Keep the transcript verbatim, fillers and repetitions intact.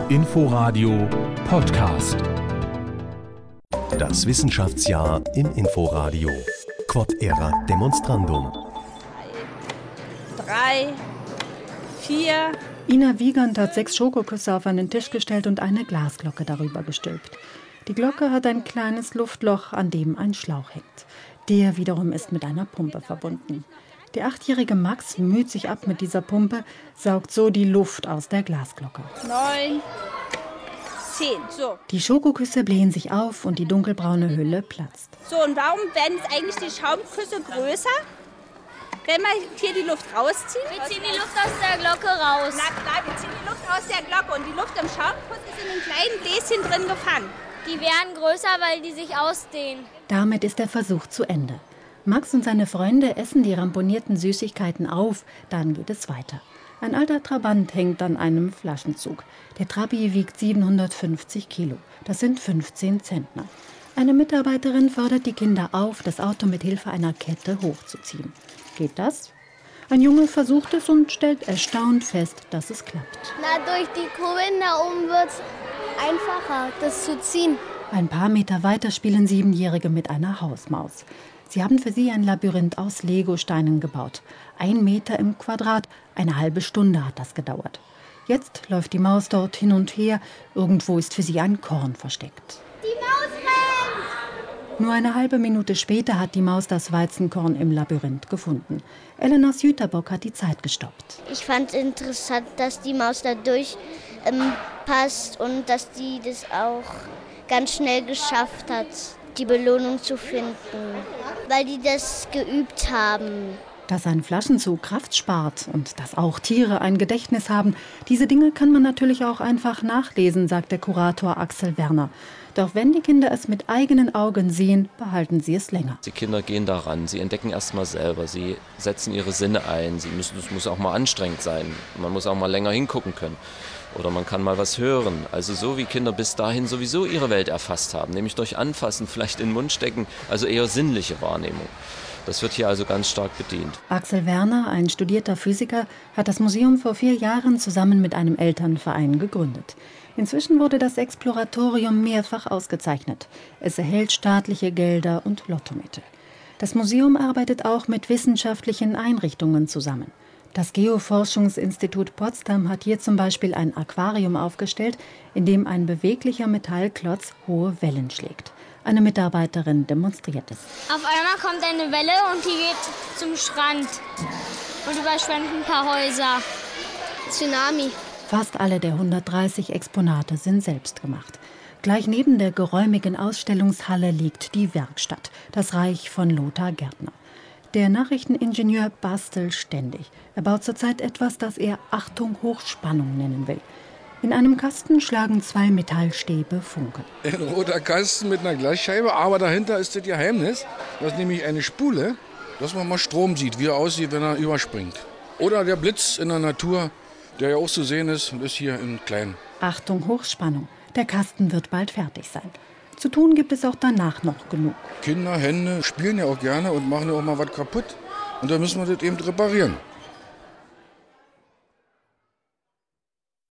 Inforadio Podcast. Das Wissenschaftsjahr im Inforadio. Quod erat demonstrandum. Drei, vier. Ina Wiegand hat sechs Schokoküsse auf einen Tisch gestellt und eine Glasglocke darüber gestülpt. Die Glocke hat ein kleines Luftloch, an dem ein Schlauch hängt. Der wiederum ist mit einer Pumpe verbunden. Der achtjährige Max müht sich ab mit dieser Pumpe, saugt so die Luft aus der Glasglocke. Neun, zehn, so. Die Schokoküsse blähen sich auf und die dunkelbraune Hülle platzt. So, und warum werden jetzt eigentlich die Schaumküsse größer? Wenn wir hier die Luft rausziehen? Wir ziehen die Luft aus der Glocke raus. Na klar, wir ziehen die Luft aus der Glocke und die Luft im Schaumkuss ist in den kleinen Bläschen drin gefangen. Die werden größer, weil die sich ausdehnen. Damit ist der Versuch zu Ende. Max und seine Freunde essen die ramponierten Süßigkeiten auf, dann geht es weiter. Ein alter Trabant hängt an einem Flaschenzug. Der Trabi wiegt siebenhundertfünfzig Kilo. Das sind fünfzehn Zentner. Eine Mitarbeiterin fordert die Kinder auf, das Auto mit Hilfe einer Kette hochzuziehen. Geht das? Ein Junge versucht es und stellt erstaunt fest, dass es klappt. Na, durch die Kurbeln da oben wird es einfacher, das zu ziehen. Ein paar Meter weiter spielen Siebenjährige mit einer Hausmaus. Sie haben für sie ein Labyrinth aus Legosteinen gebaut. Ein Meter im Quadrat, eine halbe Stunde hat das gedauert. Jetzt läuft die Maus dort hin und her. Irgendwo ist für sie ein Korn versteckt. Die Maus rennt! Nur eine halbe Minute später hat die Maus das Weizenkorn im Labyrinth gefunden. Elena Süterbock hat die Zeit gestoppt. Ich fand es interessant, dass die Maus da durch ähm, passt und dass die das auch ganz schnell geschafft hat, die Belohnung zu finden, weil die das geübt haben. Dass ein Flaschenzug Kraft spart und dass auch Tiere ein Gedächtnis haben, diese Dinge kann man natürlich auch einfach nachlesen, sagt der Kurator Axel Werner. Doch wenn die Kinder es mit eigenen Augen sehen, behalten sie es länger. Die Kinder gehen daran, sie entdecken erst mal selber, sie setzen ihre Sinne ein, sie müssen, es muss auch mal anstrengend sein, man muss auch mal länger hingucken können. Oder man kann mal was hören. Also so wie Kinder bis dahin sowieso ihre Welt erfasst haben, nämlich durch Anfassen, vielleicht in den Mund stecken, also eher sinnliche Wahrnehmung. Das wird hier also ganz stark bedient. Axel Werner, ein studierter Physiker, hat das Museum vor vier Jahren zusammen mit einem Elternverein gegründet. Inzwischen wurde das Exploratorium mehrfach ausgezeichnet. Es erhält staatliche Gelder und Lottomittel. Das Museum arbeitet auch mit wissenschaftlichen Einrichtungen zusammen. Das Geoforschungsinstitut Potsdam hat hier zum Beispiel ein Aquarium aufgestellt, in dem ein beweglicher Metallklotz hohe Wellen schlägt. Eine Mitarbeiterin demonstriert es. Auf einmal kommt eine Welle und die geht zum Strand und überschwemmt ein paar Häuser. Tsunami. Fast alle der hundertdreißig Exponate sind selbst gemacht. Gleich neben der geräumigen Ausstellungshalle liegt die Werkstatt, das Reich von Lothar Gärtner. Der Nachrichteningenieur bastelt ständig. Er baut zurzeit etwas, das er Achtung Hochspannung nennen will. In einem Kasten schlagen zwei Metallstäbe Funken. Ein roter Kasten mit einer Glasscheibe, aber dahinter ist das Geheimnis. Das ist nämlich eine Spule, dass man mal Strom sieht, wie er aussieht, wenn er überspringt. Oder der Blitz in der Natur, der ja auch zu sehen ist und ist hier in klein. Achtung Hochspannung. Der Kasten wird bald fertig sein. Zu tun gibt es auch danach noch genug. Kinder, Hände spielen ja auch gerne und machen ja auch mal was kaputt. Und da müssen wir das eben reparieren.